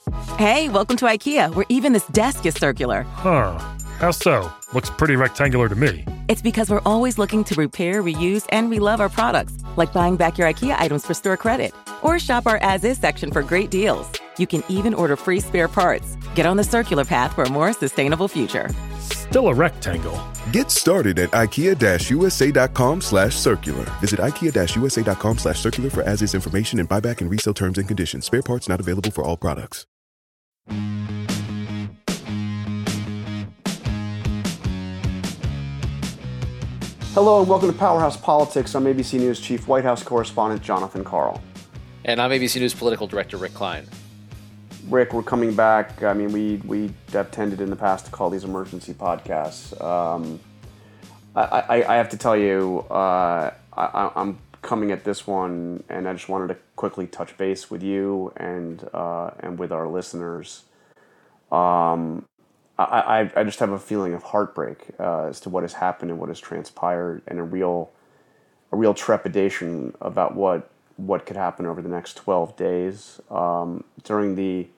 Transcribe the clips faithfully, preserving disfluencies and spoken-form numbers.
Hey, welcome to IKEA, where even this desk is circular. Huh. How so? Looks pretty rectangular to me. It's because we're always looking to repair, reuse, and relove our products, like buying back your IKEA items for store credit. Or shop our as-is section for great deals. You can even order free spare parts. Get on the circular path for a more sustainable future. Still a rectangle. Get started at ikea-usa.com slash circular. Visit ikea-usa.com slash circular for as-is information and buyback and resale terms and conditions. Spare parts not available for all products. Hello and welcome to Powerhouse Politics. I'm A B C News Chief White House Correspondent Jonathan Karl. And I'm A B C News Political Director Rick Klein. Rick, we're coming back. I mean, we we have tended in the past to call these emergency podcasts. Um, I, I, I have to tell you, uh, I, I'm coming at this one, and I just wanted to quickly touch base with you and uh, and with our listeners. Um, I, I I just have a feeling of heartbreak uh, as to what has happened and what has transpired, and a real a real trepidation about what what could happen over the next twelve days. Um, during the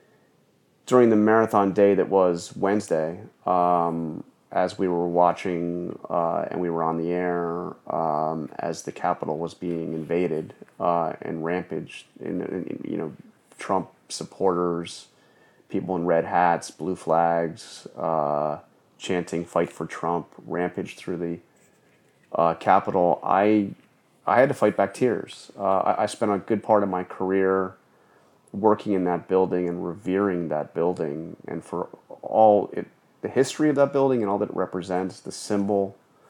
during the marathon day that was Wednesday, um, as we were watching uh, and we were on the air um, as the Capitol was being invaded uh, and rampaged, in, in, you know, Trump supporters, people in red hats, blue flags, uh, chanting "Fight for Trump," rampaged through the uh, Capitol. I I had to fight back tears. Uh, I, I spent a good part of my career working in that building and revering that building, and for all it, the history of that building and all that it represents, the symbol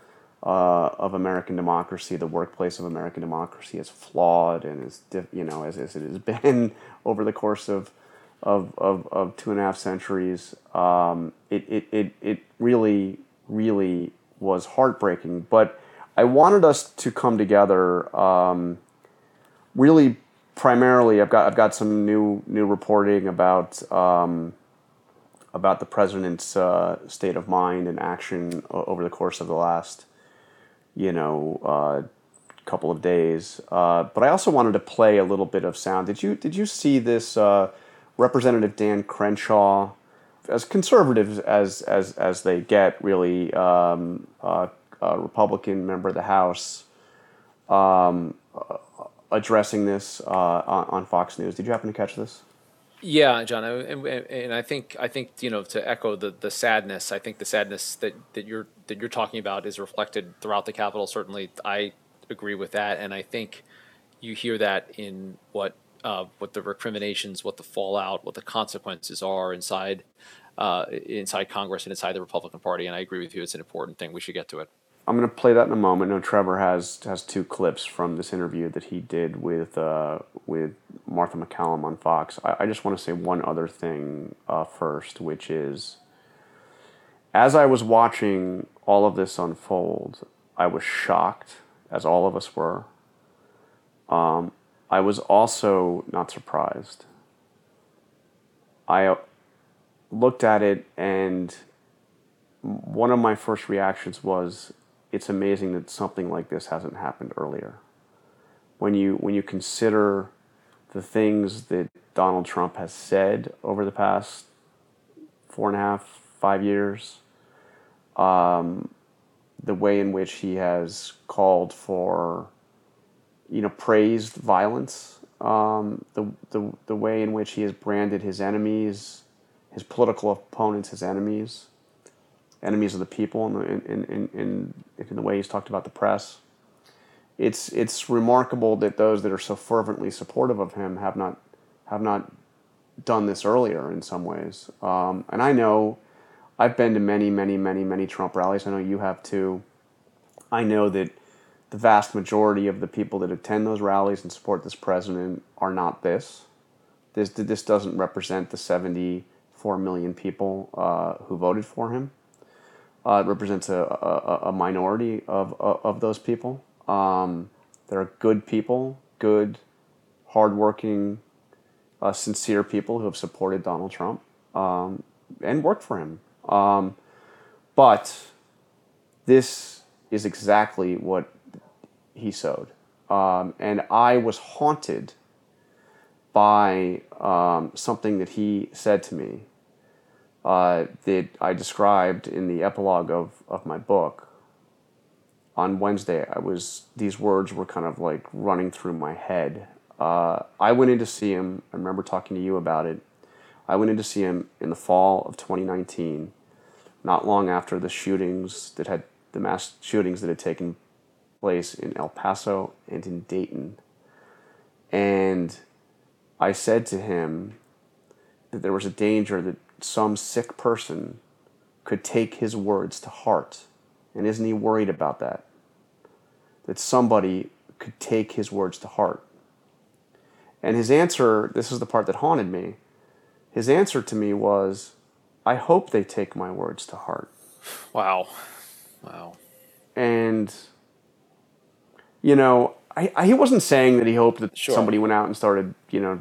uh, of American democracy, the workplace of American democracy, is flawed and is, you know, as, as it has been over the course of of of, of two and a half centuries. Um, it, it it it really really was heartbreaking, but I wanted us to come together. Um, really, primarily, I've got I've got some new new reporting about um, about the president's uh, state of mind and action over the course of the last, you know, uh, couple of days. Uh, but I also wanted to play a little bit of sound. Did you did you see this? Uh, Representative Dan Crenshaw, as conservative as as as they get, really, um, uh, a Republican member of the House, um, uh, addressing this uh, on, on Fox News. Did you happen to catch this? Yeah, John, and, and I think I think you know, to echo the, the sadness. I think the sadness that, that you're that you're talking about is reflected throughout the Capitol. Certainly, I agree with that, and I think you hear that in what uh, what the recriminations, what the fallout, what the consequences are inside uh, inside Congress and inside the Republican Party. And I agree with you; it's an important thing. We should get to it. I'm going to play that in a moment. No, Trevor has has two clips from this interview that he did with uh, with Martha MacCallum on Fox. I, I just want to say one other thing uh, first, which is, as I was watching all of this unfold, I was shocked, as all of us were. Um, I was also not surprised. I looked at it, and one of my first reactions was, it's amazing that something like this hasn't happened earlier. When you when you consider the things that Donald Trump has said over the past four and a half, five years, um, the way in which he has called for, you know, praised violence, um, the, the the way in which he has branded his enemies, his political opponents, his enemies, enemies of the people, in, in, in, in, in the way he's talked about the press. It's it's remarkable that those that are so fervently supportive of him have not have not done this earlier in some ways. Um, and I know, I've been to many, many, many, many Trump rallies. I know you have too. I know that the vast majority of the people that attend those rallies and support this president are not this. This this doesn't represent the seventy-four million people uh, who voted for him. Uh, it represents a, a, a minority of, of, of those people. Um, they're good people, good, hardworking, uh, sincere people who have supported Donald Trump um, and worked for him. Um, but this is exactly what he sowed. Um, and I was haunted by um, something that he said to me uh, that I described in the epilogue of, of my book. On Wednesday, I was these words were kind of like running through my head. Uh, I went in to see him. I remember talking to you about it. I went in to see him in the fall of twenty nineteen, not long after the shootings that had the mass shootings that had taken place in El Paso and in Dayton. And I said to him that there was a danger that some sick person could take his words to heart. And isn't he worried about that? That somebody could take his words to heart. And his answer, this is the part that haunted me, his answer to me was, I hope they take my words to heart. Wow. Wow. And, you know, I, I, he wasn't saying that he hoped that Sure. somebody went out and started, you know,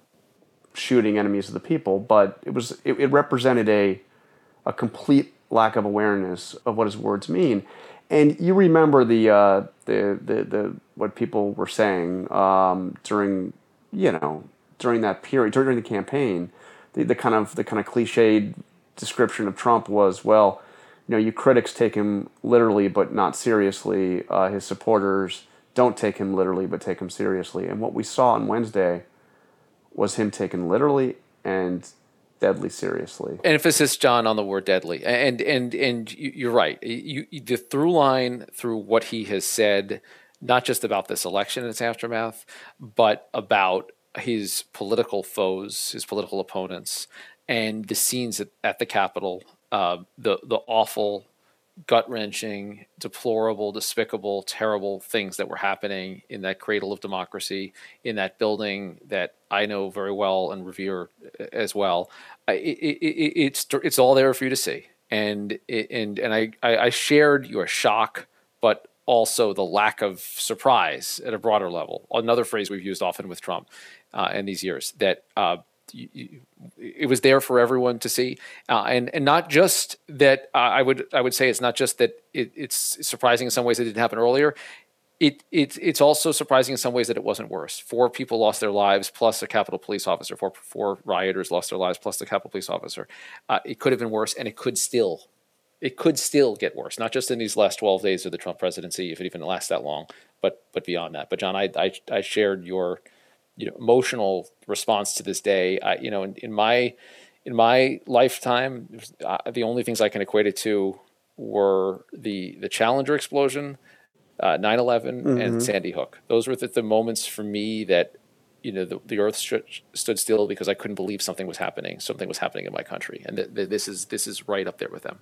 shooting enemies of the people, but it was it, it represented a a complete lack of awareness of what his words mean. And you remember the uh, the, the the what people were saying um, during you know during that period during the campaign, the, the kind of the kind of cliched description of Trump was, well, you know, you critics take him literally but not seriously. Uh, his supporters don't take him literally but take him seriously. And what we saw on Wednesday was him taken literally and deadly seriously. Emphasis, John, on the word deadly. And and and you're right. You, you, the through line through what he has said, not just about this election and its aftermath, but about his political foes, his political opponents, and the scenes at, at the Capitol, uh, the the awful, gut-wrenching, deplorable, despicable, terrible things that were happening in that cradle of democracy, in that building that I know very well and revere as well. It, it, it, it's it's all there for you to see, and and and I, I shared your shock, but also the lack of surprise at a broader level. Another phrase we've used often with Trump uh, in these years, that uh, you, you, it was there for everyone to see, uh, and and not just that. Uh, I would I would say it's not just that it, it's surprising in some ways that it didn't happen earlier. It it it's also surprising in some ways that it wasn't worse. Four people lost their lives, plus a Capitol Police officer. Four four rioters lost their lives, plus the Capitol Police officer. Uh, it could have been worse, and it could still, it could still get worse. Not just in these last twelve days of the Trump presidency, if it even lasts that long, but but beyond that. But John, I I, I shared your you know emotional response to this day. I, you know, in, in my in my lifetime, uh, the only things I can equate it to were the the Challenger explosion, Uh, nine eleven mm-hmm. and Sandy Hook. Those were the, the moments for me that, you know, the, the earth st- stood still because I couldn't believe something was happening. Something was happening in my country, and th- th- this is this is right up there with them.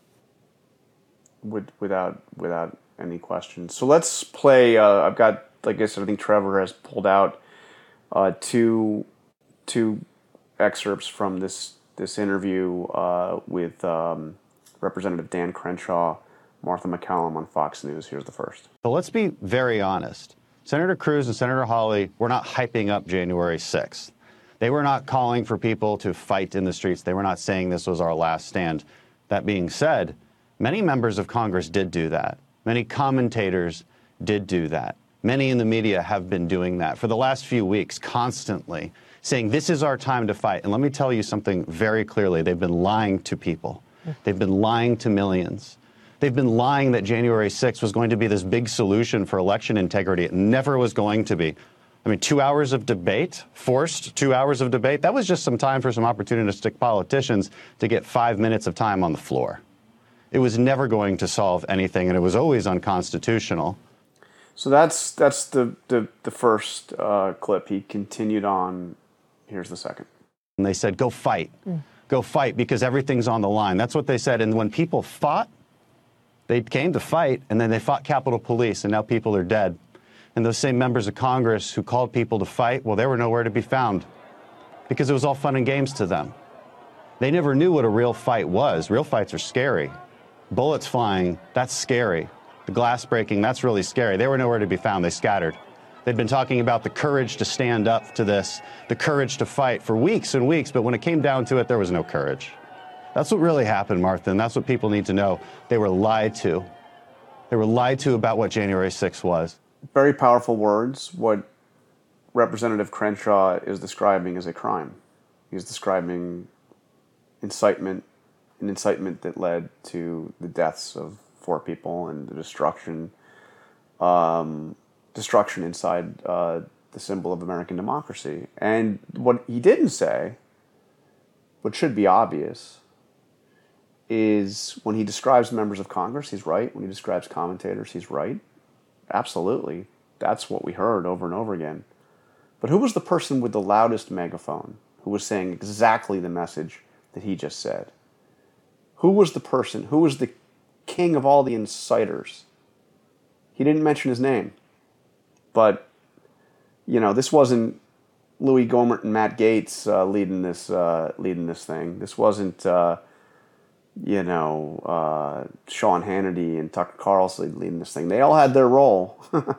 With, without without any question. So let's play. Uh, I've got, like I said, I think Trevor has pulled out uh, two two excerpts from this this interview uh, with um, Representative Dan Crenshaw, Martha MacCallum on Fox News. Here's the first. So let's be very honest. Senator Cruz and Senator Hawley were not hyping up January sixth. They were not calling for people to fight in the streets. They were not saying this was our last stand. That being said, many members of Congress did do that. Many commentators did do that. Many in the media have been doing that for the last few weeks, constantly saying this is our time to fight. And let me tell you something very clearly. They've been lying to people. They've been lying to millions. They've been lying that January sixth was going to be this big solution for election integrity. It never was going to be. I mean, two hours of debate, forced two hours of debate, that was just some time for some opportunistic politicians to get five minutes of time on the floor. It was never going to solve anything, and it was always unconstitutional. So that's that's the, the, the first uh, clip. He continued on. Here's the second. And they said, go fight. Mm. Go fight, because everything's on the line. That's what they said. And when people fought, they came to fight, and then they fought Capitol Police, and now people are dead. And those same members of Congress who called people to fight, well, they were nowhere to be found because it was all fun and games to them. They never knew what a real fight was. Real fights are scary. Bullets flying, that's scary. The glass breaking, that's really scary. They were nowhere to be found. They scattered. They'd been talking about the courage to stand up to this, the courage to fight for weeks and weeks, but when it came down to it, there was no courage. That's what really happened, Martha, and that's what people need to know. They were lied to. They were lied to about what January sixth was. Very powerful words. What Representative Crenshaw is describing as a crime. He's describing incitement, an incitement that led to the deaths of four people and the destruction, um, destruction inside uh, the symbol of American democracy. And what he didn't say, what should be obvious, is when he describes members of Congress, he's right. When he describes commentators, he's right. Absolutely. That's what we heard over and over again. But who was the person with the loudest megaphone who was saying exactly the message that he just said? Who was the person? Who was the king of all the inciters? He didn't mention his name. But, you know, this wasn't Louis Gohmert and Matt Gaetz uh, leading this uh, leading this thing. This wasn't, uh, you know, uh, Sean Hannity and Tucker Carlson leading this thing. They all had their role.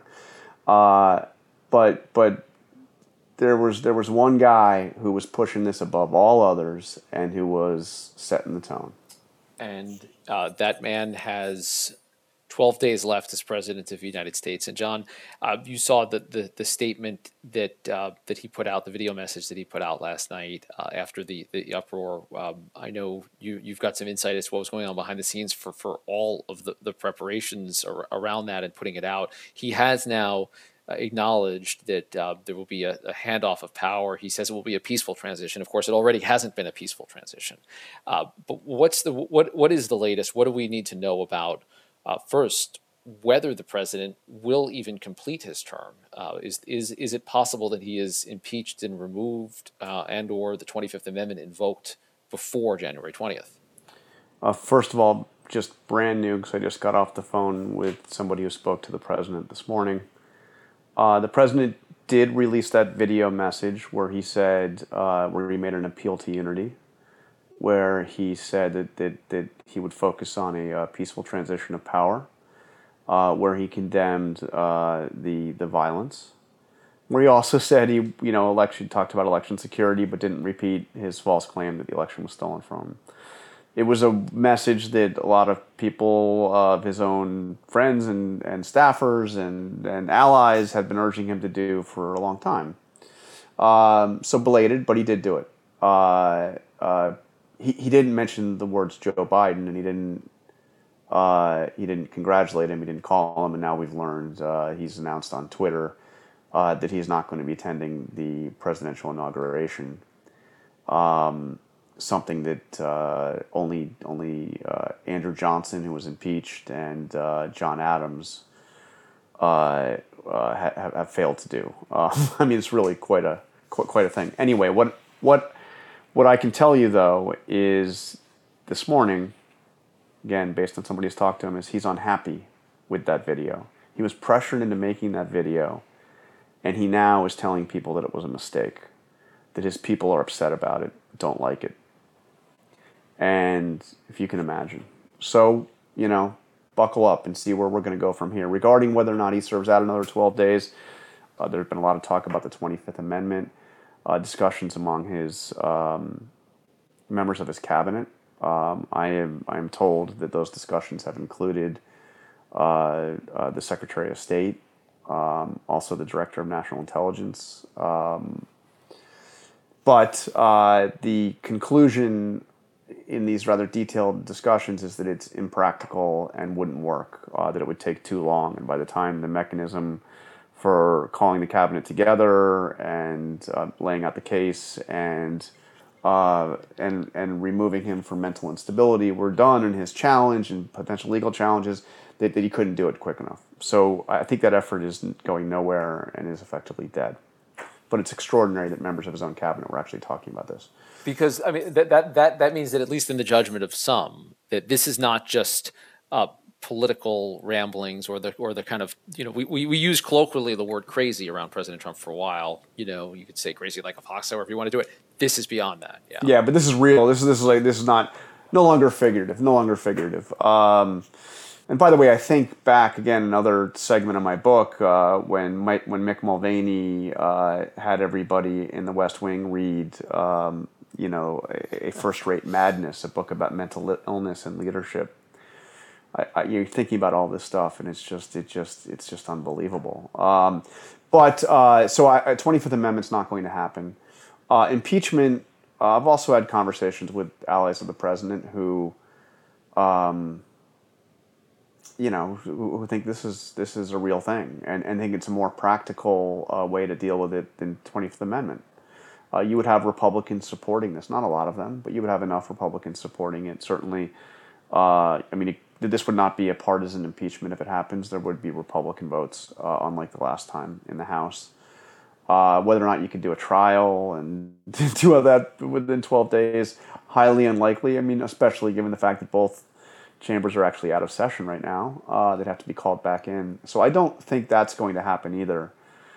uh, but but there was there was one guy who was pushing this above all others and who was setting the tone. And uh, that man has twelve days left as president of the United States. And John, uh, you saw the, the, the statement that uh, that he put out, the video message that he put out last night uh, after the, the uproar. Um, I know you, you've got some insight as to what was going on behind the scenes for, for all of the, the preparations ar- around that and putting it out. He has now uh, acknowledged that uh, there will be a, a handoff of power. He says it will be a peaceful transition. Of course, it already hasn't been a peaceful transition. Uh, but what's the what what is the latest? What do we need to know about Uh, first, whether the president will even complete his term? Uh, is is is it possible that he is impeached and removed, uh, and or the twenty-fifth Amendment invoked before January twentieth? Uh, first of all, just brand new, because I just got off the phone with somebody who spoke to the president this morning. Uh, the president did release that video message where he said, uh, where he made an appeal to unity, where he said that, that, that he would focus on a uh, peaceful transition of power, uh, where he condemned uh, the the violence, where he also said he, you know, election talked about election security, but didn't repeat his false claim that the election was stolen from him. It was a message that a lot of people of uh, his own friends and, and staffers and, and allies had been urging him to do for a long time. Um, so belated, but he did do it. Uh, uh, He, he didn't mention the words Joe Biden, and he didn't uh, he didn't congratulate him. He didn't call him, and now we've learned uh, he's announced on Twitter uh, that he's not going to be attending the presidential inauguration. Um, something that uh, only only uh, Andrew Johnson, who was impeached, and uh, John Adams uh, uh, have, have failed to do. Uh, I mean, it's really quite a quite a thing. Anyway, what what. What I can tell you, though, is this morning, again, based on somebody who's talked to him, is he's unhappy with that video. He was pressured into making that video, and he now is telling people that it was a mistake, that his people are upset about it, don't like it. And if you can imagine. So, you know, buckle up and see where we're going to go from here. Regarding whether or not he serves out another twelve days, uh, there's been a lot of talk about the twenty-fifth Amendment. Uh, discussions among his um, members of his cabinet. Um, I am I am told that those discussions have included uh, uh, the Secretary of State, um, also the Director of National Intelligence. Um, but uh, the conclusion in these rather detailed discussions is that it's impractical and wouldn't work, uh, that it would take too long, and by the time the mechanism for calling the cabinet together and uh, laying out the case and uh, and and removing him from mental instability were done, and his challenge and potential legal challenges, that, that he couldn't do it quick enough. So I think that effort is going nowhere and is effectively dead. But it's extraordinary that members of his own cabinet were actually talking about this. Because, I mean, that that that, that means that at least in the judgment of some, that this is not just uh, political ramblings or the or the kind of, you know, we, we, we use colloquially the word crazy around President Trump for a while. You know, you could say crazy like a fox, however you want to do it. This is beyond that. Yeah. Yeah, but this is real. This is this is like this is not no longer figurative. No longer figurative. Um, and by the way, I think back again another segment of my book uh, when Mike, when Mick Mulvaney uh, had everybody in the West Wing read um, you know a, a First Rate Madness, a book about mental illness and leadership. I, I, you're thinking about all this stuff, and it's just, it just, it's just unbelievable. Um, but uh, so, I, twenty-fifth Amendment's not going to happen. Uh, impeachment. Uh, I've also had conversations with allies of the president who, um, you know, who, who think this is this is a real thing, and, and think it's a more practical uh, way to deal with it than twenty-fifth Amendment. Uh, you would have Republicans supporting this, not a lot of them, but you would have enough Republicans supporting it. Certainly, uh, I mean, it, this would not be a partisan impeachment if it happens. There would be Republican votes, uh, unlike the last time in the House. Uh, whether or not you could do a trial and do all that within twelve days, highly unlikely. I mean, especially given the fact that both chambers are actually out of session right now. Uh, they'd have to be called back in. So I don't think that's going to happen either.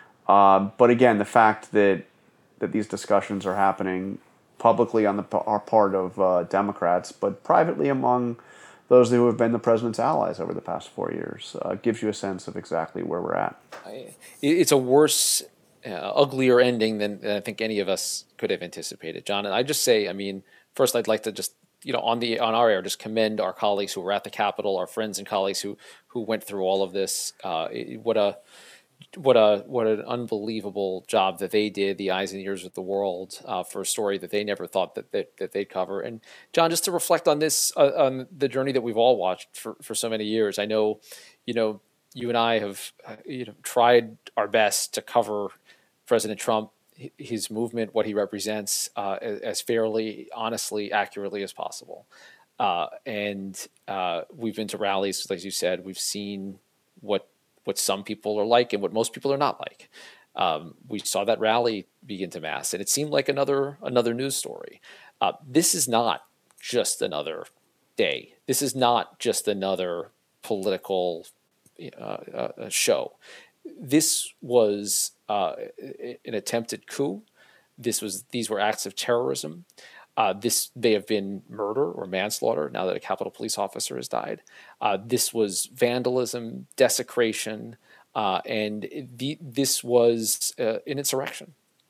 Uh, but again, the fact that that these discussions are happening publicly on the our part of uh, Democrats, but privately among those who have been the president's allies over the past four years, uh, gives you a sense of exactly where we're at. It's a worse, uh, uglier ending than, than I think any of us could have anticipated, John. And I just say, I mean, first I'd like to just, you know, on the on our air, just commend our colleagues who were at the Capitol, our friends and colleagues who who went through all of this. Uh, what a What a what an unbelievable job that they did, the eyes and ears of the world, uh, for a story that they never thought that, that that they'd cover. And John, just to reflect on this, uh, on the journey that we've all watched for, for so many years. I know, you know, you and I have uh, you know tried our best to cover President Trump, his movement, what he represents, uh, as fairly, honestly, accurately as possible. Uh, and uh, we've been to rallies, like you said. We've seen what. what some people are like and what most people are not like. Um, we saw that rally begin to mass, and it seemed like another another news story. Uh, this is not just another day. This is not just another political uh, uh, show. This was uh, an attempted coup. This was these were acts of terrorism. Uh, this may have been murder or manslaughter now that a Capitol Police officer has died. Uh, this was vandalism, desecration, uh, and the, this was uh, an insurrection.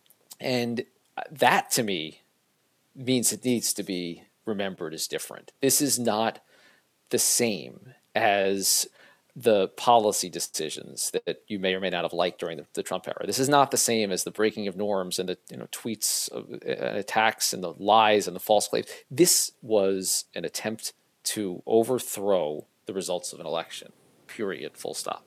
And that, to me, means it needs to be remembered as different. This is not the same as the policy decisions that you may or may not have liked during the, the Trump era. This is not the same as the breaking of norms and the you know tweets, of, uh, attacks, and the lies and the false claims. This was an attempt to overthrow the results of an election. Period. Full stop.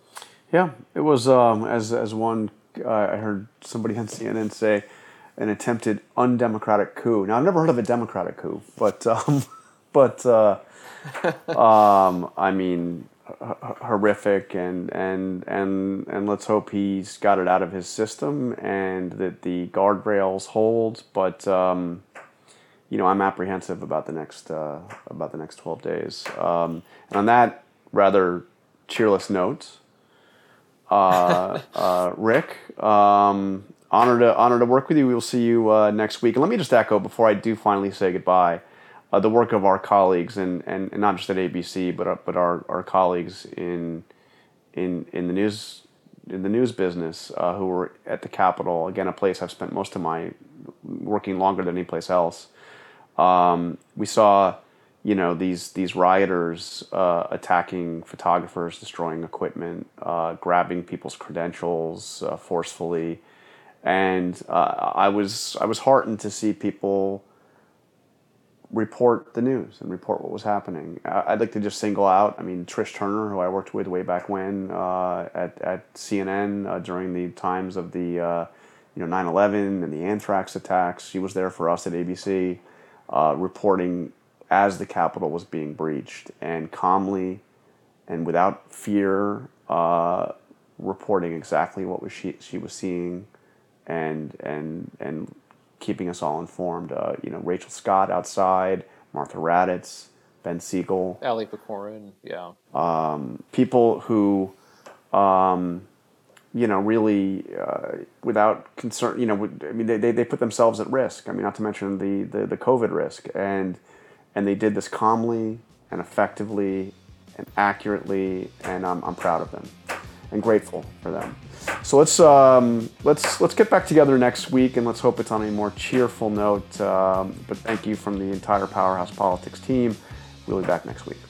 Yeah, it was um, as as one uh, I heard somebody on C N N say, an attempted undemocratic coup. Now I've never heard of a democratic coup, but um, but uh, um, I mean. horrific and and and and let's hope he's got it out of his system and that the guardrails hold. But um, you know, I'm apprehensive about the next uh, about the next twelve days. Um, and on that rather cheerless note, uh, uh, Rick, um, honor to honor to work with you. We will see you uh, next week. And let me just echo before I do finally say goodbye. Uh, the work of our colleagues, and, and, and not just at A B C, but uh, but our, our colleagues in in in the news in the news business uh, who were at the Capitol. Again, a place I've spent most of my working longer than any place else. Um, we saw, you know, these these rioters uh, attacking photographers, destroying equipment, uh, grabbing people's credentials uh, forcefully, and uh, I was I was heartened to see people report the news and report what was happening. I'd like to just single out, I mean, Trish Turner, who I worked with way back when uh, at, at C N N uh, during the times of the uh, you know nine eleven and the anthrax attacks. She was there for us at A B C, uh, reporting as the Capitol was being breached, and calmly and without fear, uh, reporting exactly what was she she was seeing, and and and. keeping us all informed. Uh, you know, Rachel Scott outside, Martha Raddatz, Ben Siegel. Ali Pecorin, yeah. Um, people who, um, you know, really, uh, without concern, you know, I mean, they, they, they put themselves at risk. I mean, not to mention the, the, the COVID risk. And, and they did this calmly and effectively and accurately, and I'm, I'm proud of them and grateful for them. So let's um, let's let's get back together next week, and let's hope it's on a more cheerful note. Um, but thank you from the entire Powerhouse Politics team. We'll be back next week.